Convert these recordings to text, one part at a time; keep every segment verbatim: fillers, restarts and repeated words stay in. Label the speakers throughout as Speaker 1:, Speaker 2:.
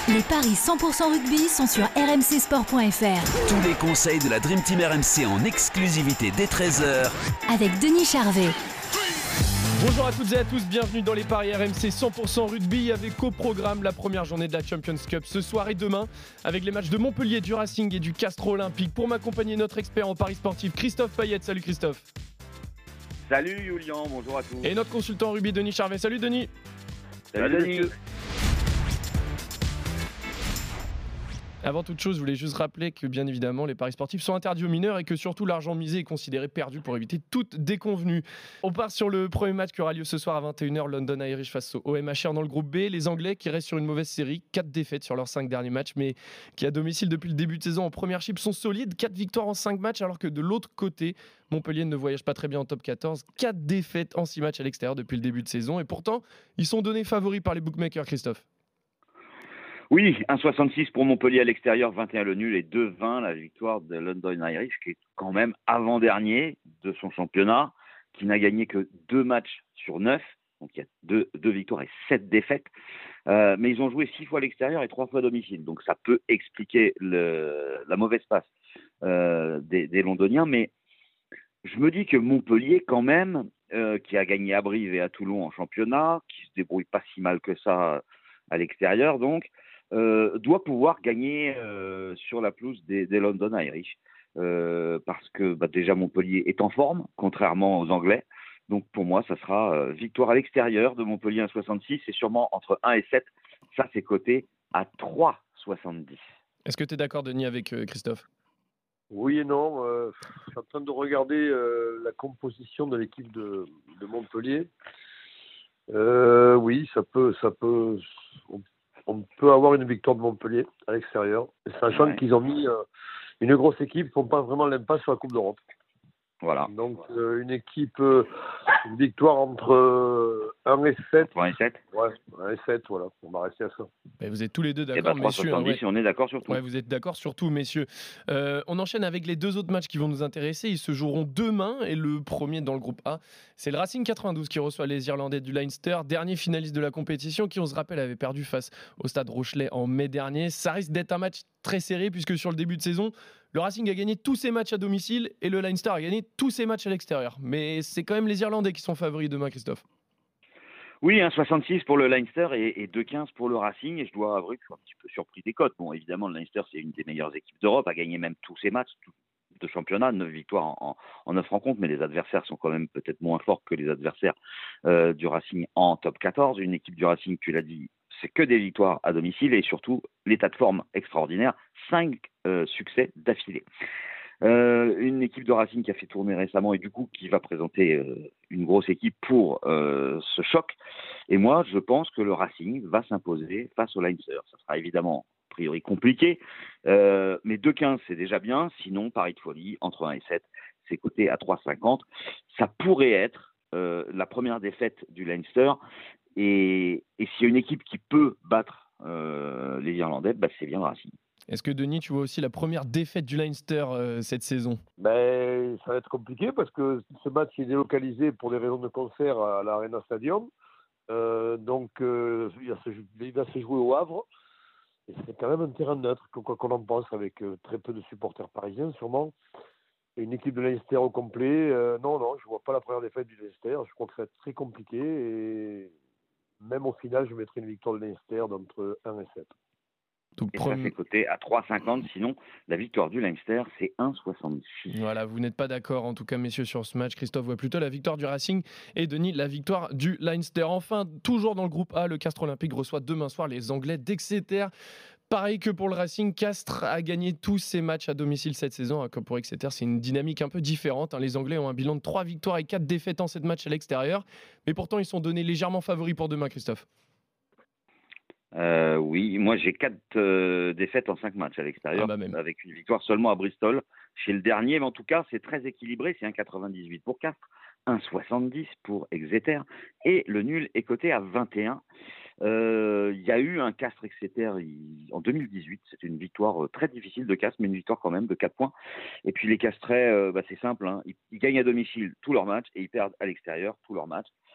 Speaker 1: Les paris cent pour cent rugby sont sur r m c sport point f r.
Speaker 2: Tous les conseils de la Dream Team R M C en exclusivité dès treize heures
Speaker 1: avec Denis Charvet.
Speaker 3: Bonjour à toutes et à tous, bienvenue dans les paris R M C cent pour cent rugby avec au programme la première journée de la Champions Cup ce soir et demain avec les matchs de Montpellier, du Racing et du Castres Olympique. Pour m'accompagner, notre expert en paris sportif Christophe Payette. Salut Christophe.
Speaker 4: Salut Julien, bonjour à tous.
Speaker 3: Et notre consultant rugby Denis Charvet. Salut Denis.
Speaker 4: Salut, Salut Denis.
Speaker 3: Avant toute chose, je voulais juste rappeler que bien évidemment les paris sportifs sont interdits aux mineurs et que surtout l'argent misé est considéré perdu pour éviter toute déconvenue. On part sur le premier match qui aura lieu ce soir à vingt et une heures, London Irish face au O M H R dans le groupe B. Les Anglais qui restent sur une mauvaise série, quatre défaites sur leurs cinq derniers matchs, mais qui à domicile depuis le début de saison en première chip sont solides, quatre victoires en cinq matchs, alors que de l'autre côté, Montpellier ne voyage pas très bien en top quatorze, quatre défaites en six matchs à l'extérieur depuis le début de saison et pourtant ils sont donnés favoris par les bookmakers, Christophe.
Speaker 4: Oui, un virgule soixante-six pour Montpellier à l'extérieur, vingt et un le nul et deux virgule vingt la victoire de London Irish qui est quand même avant-dernier de son championnat, qui n'a gagné que deux matchs sur neuf, donc il y a deux, deux victoires et sept défaites, euh, mais ils ont joué six fois à l'extérieur et trois fois à domicile, donc ça peut expliquer le, la mauvaise passe euh, des, des Londoniens, mais je me dis que Montpellier quand même, euh, qui a gagné à Brive et à Toulon en championnat, qui se débrouille pas si mal que ça à l'extérieur donc, Euh, doit pouvoir gagner euh, sur la pelouse des, des London Irish euh, parce que bah, déjà Montpellier est en forme contrairement aux Anglais, donc pour moi ça sera euh, victoire à l'extérieur de Montpellier un virgule soixante-six et sûrement entre un et sept, ça c'est coté à trois virgule soixante-dix.
Speaker 3: Est-ce que tu es d'accord Denis avec euh, Christophe?
Speaker 5: Oui et non, euh, je suis en train de regarder euh, la composition de l'équipe de, de Montpellier. Euh, oui, ça peut, ça peut, on, on peut avoir une victoire de Montpellier à l'extérieur, sachant ouais. qu'ils ont mis euh, une grosse équipe, ils ne font pas vraiment l'impasse sur la Coupe d'Europe.
Speaker 4: Voilà.
Speaker 5: Donc euh, une équipe, euh, une victoire entre euh, un et sept.
Speaker 4: un et sept.
Speaker 5: Ouais, un et sept, voilà, on va rester à ça.
Speaker 3: Et vous êtes tous les deux d'accord,
Speaker 4: et bah,
Speaker 3: messieurs.
Speaker 4: Hein, ouais. On est d'accord sur tout.
Speaker 3: Ouais, vous êtes d'accord sur tout, messieurs. Euh, on enchaîne avec les deux autres matchs qui vont nous intéresser. Ils se joueront demain et le premier dans le groupe A, c'est le Racing quatre-vingt-douze qui reçoit les Irlandais du Leinster, dernier finaliste de la compétition, qui on se rappelle avait perdu face au Stade Rochelet en mai dernier. Ça risque d'être un match très serré puisque sur le début de saison, le Racing a gagné tous ses matchs à domicile et le Leinster a gagné tous ses matchs à l'extérieur. Mais c'est quand même les Irlandais qui sont favoris demain, Christophe.
Speaker 4: Oui, un virgule soixante-six pour le Leinster et, et deux virgule quinze pour le Racing. Et je dois avouer que je suis un petit peu surpris des cotes. Bon, évidemment, le Leinster, c'est une des meilleures équipes d'Europe, a gagné même tous ses matchs de championnat, neuf victoires en, en, en neuf rencontres, mais les adversaires sont quand même peut-être moins forts que les adversaires euh, du Racing en top quatorze. Une équipe du Racing, tu l'as dit, c'est que des victoires à domicile et surtout l'état de forme extraordinaire, cinq euh, succès d'affilée. Euh, une équipe de Racing qui a fait tourner récemment et du coup qui va présenter euh, une grosse équipe pour euh, ce choc. Et moi, je pense que le Racing va s'imposer face au Leinster. Ça sera évidemment a priori compliqué, euh, mais deux virgule quinze c'est déjà bien. Sinon, pari de folie, entre un et sept, c'est coté à trois virgule cinquante. Ça pourrait être euh, la première défaite du Leinster. Et, et s'il y a une équipe qui peut battre euh, les Irlandais, bah, c'est bien le Racing.
Speaker 3: Est-ce que Denis, tu vois aussi la première défaite du Leinster euh, cette saison?
Speaker 5: Ben, ça va être compliqué parce que ce match est délocalisé pour des raisons de concert à l'Arena Stadium. Euh, donc, euh, il, va se, il va se jouer au Havre. Et c'est quand même un terrain neutre, quoi qu'on en pense, avec euh, très peu de supporters parisiens, sûrement. Et une équipe de Leinster au complet. Euh, non, non, je ne vois pas la première défaite du Leinster. Je crois que ça va être très compliqué. Et même au final, je mettrai une victoire de Leinster d'entre un et sept.
Speaker 4: Donc, et premier... ça, c'est coté à trois virgule cinquante. Sinon, la victoire du Leinster, c'est un virgule soixante-six.
Speaker 3: Voilà, vous n'êtes pas d'accord, en tout cas, messieurs, sur ce match. Christophe voit plutôt la victoire du Racing et Denis, la victoire du Leinster. Enfin, toujours dans le groupe A, le Castres Olympique reçoit demain soir les Anglais d'Exeter. Pareil que pour le Racing, Castres a gagné tous ses matchs à domicile cette saison. Comme pour Exeter, c'est une dynamique un peu différente. Les Anglais ont un bilan de trois victoires et quatre défaites en sept matchs à l'extérieur. Mais pourtant, ils sont donnés légèrement favoris pour demain, Christophe.
Speaker 4: Euh, oui, moi j'ai quatre euh, défaites en cinq matchs à l'extérieur, ah bah avec une victoire seulement à Bristol chez le dernier, mais en tout cas c'est très équilibré, c'est un virgule quatre-vingt-dix-huit pour Castres, un virgule soixante-dix pour Exeter et le nul est coté à vingt et un. Il euh, y a eu un Castres-Exeter en deux mille dix-huit, c'était une victoire très difficile de Castres, mais une victoire quand même de quatre points. Et puis les Castrais, euh, bah, c'est simple, hein, ils, ils gagnent à domicile tous leurs matchs et ils perdent à l'extérieur tous leurs matchs.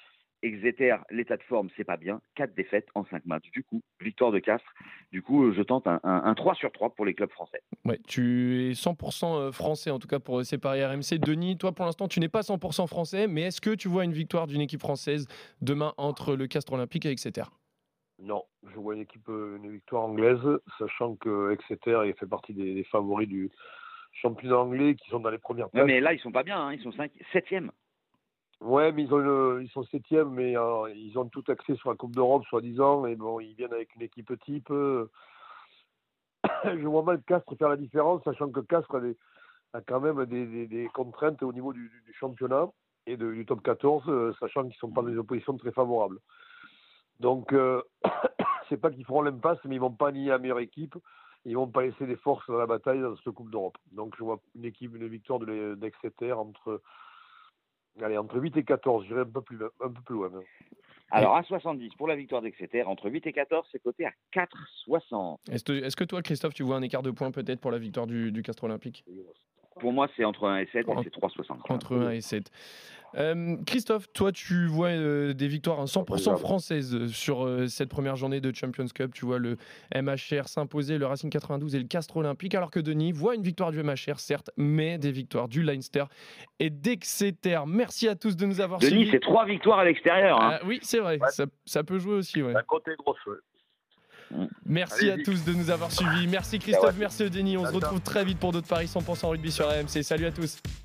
Speaker 4: Exeter, l'état de forme, c'est pas bien. quatre défaites en cinq matchs. Du coup, victoire de Castres. Du coup, je tente un, un, un trois sur trois pour les clubs français.
Speaker 3: Ouais, tu es cent pour cent français, en tout cas pour ces paris R M C. Denis, toi, pour l'instant, tu n'es pas cent pour cent français, mais est-ce que tu vois une victoire d'une équipe française demain entre le Castres Olympique et Exeter ?
Speaker 5: Non, je vois une équipe, une victoire anglaise, sachant que Exeter fait partie des, des favoris du championnat anglais qui sont dans les premières places.
Speaker 4: Ouais, mais là, ils sont pas bien, hein, ils sont septième.
Speaker 5: Ouais, mais ils, ont une, ils sont septième, mais euh, ils ont tout axé sur la Coupe d'Europe, soi-disant, et bon, ils viennent avec une équipe type. Euh, je vois mal Castres faire la différence, sachant que Castres a, des, a quand même des, des, des contraintes au niveau du, du championnat et de, du top quatorze, euh, sachant qu'ils ne sont pas dans des oppositions très favorables. Donc, euh, c'est pas qu'ils feront l'impasse, mais ils vont pas nier la meilleure équipe. Ils vont pas laisser des forces dans la bataille dans cette Coupe d'Europe. Donc, je vois une équipe, une victoire de d'Exeter entre, allez, entre huit et quatorze. J'irai un peu plus, un peu plus loin.
Speaker 4: Alors, à soixante-dix pour la victoire d'Exeter, entre huit et quatorze, c'est coté à quatre soixante.
Speaker 3: Est-ce que, est-ce que toi, Christophe, tu vois un écart de points peut-être pour la victoire du, du Castres Olympique ?
Speaker 4: Pour moi, c'est entre un et sept, et c'est trois soixante.
Speaker 3: Entre un et sept. Euh, Christophe, toi, tu vois euh, des victoires à cent pour cent françaises sur euh, cette première journée de Champions Cup. Tu vois le M H R s'imposer, le Racing quatre-vingt-douze et le Castres Olympique, alors que Denis voit une victoire du M H R, certes, mais des victoires du Leinster et d'Exeter. Merci à tous de nous avoir
Speaker 4: Denis,
Speaker 3: suivis.
Speaker 4: Denis, c'est trois victoires à l'extérieur. Hein.
Speaker 3: Ah, oui, c'est vrai, ouais. ça, ça peut jouer aussi. Ouais.
Speaker 5: Un côté gros, ouais.
Speaker 3: Merci
Speaker 5: Allez-y.
Speaker 3: à tous de nous avoir suivis. Merci Christophe,
Speaker 4: ouais.
Speaker 3: merci Denis. On se retrouve très vite pour d'autres paris cent pour cent rugby sur R M C. Salut à tous.